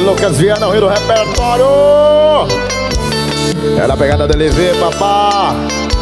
Lucas Viana, o rei do repertório. É na pegada do LV, papá.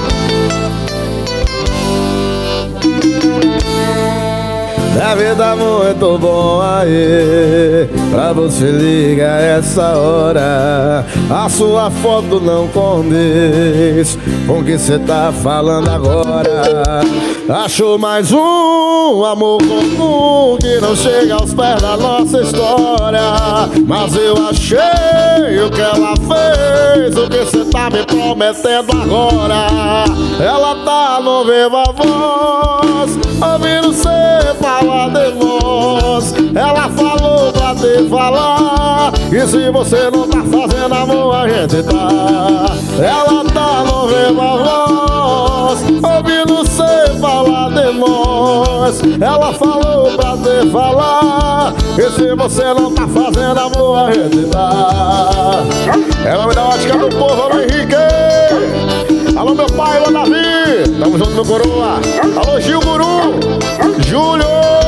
Deve dar muito bom aí pra você ligar essa hora. A sua foto não condiz com o que cê tá falando agora. Achou mais um amor comum que não chega aos pés da nossa história. Mas eu achei o que ela fez, o que cê tá me prometendo agora. Ela tá no viva voz, ouvindo cê falar de nós. Ela falou pra te falar, e se você não tá fazendo amor, a gente tá. Ela tá no viva voz, ouvindo cê falar de nós. Ela falou pra te falar, e se você não tá fazendo amor, a gente tá. É o nome da ótica do povo, alô Henrique. Alô meu pai, alô Davi. Tamo junto meu coroa. Alô Gil Guru, Júlio.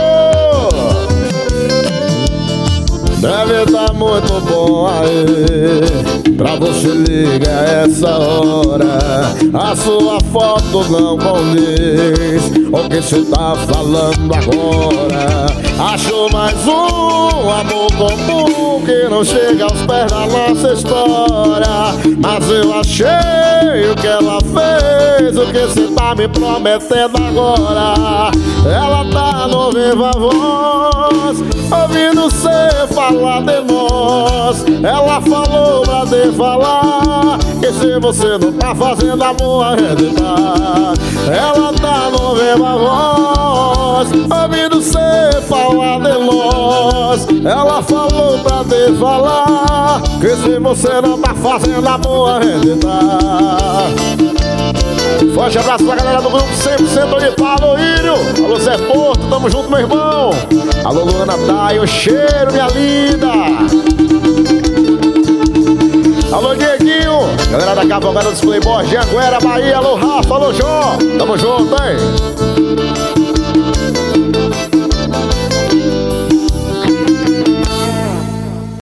Deve tá muito bom aí pra você ligar essa hora. A sua foto não condiz o que cê tá falando agora. Achou mais um amor comum que não chega aos pés da nossa história. Mas eu achei o que ela fez, o que cê tá me prometendo agora. Ela tá no viva voz, ouvindo cê falar de nós. Ela falou pra te falar, que se você não tá fazendo amor, a gente tá. Ela tá no viva voz, ouvindo cê falar de nós. Ela falou pra te falar, que se você não tá fazendo amor, a gente tá. Forte abraço pra galera do grupo 100% Orival, alô Írio, alô Zé Porto, tamo junto meu irmão. Alô Luana Thay, o cheiro minha linda. Alô Dieguinho, galera da Cavalgada dos Playboys, Janguera, Bahia, alô Rafa, alô Jó, tamo junto, hein?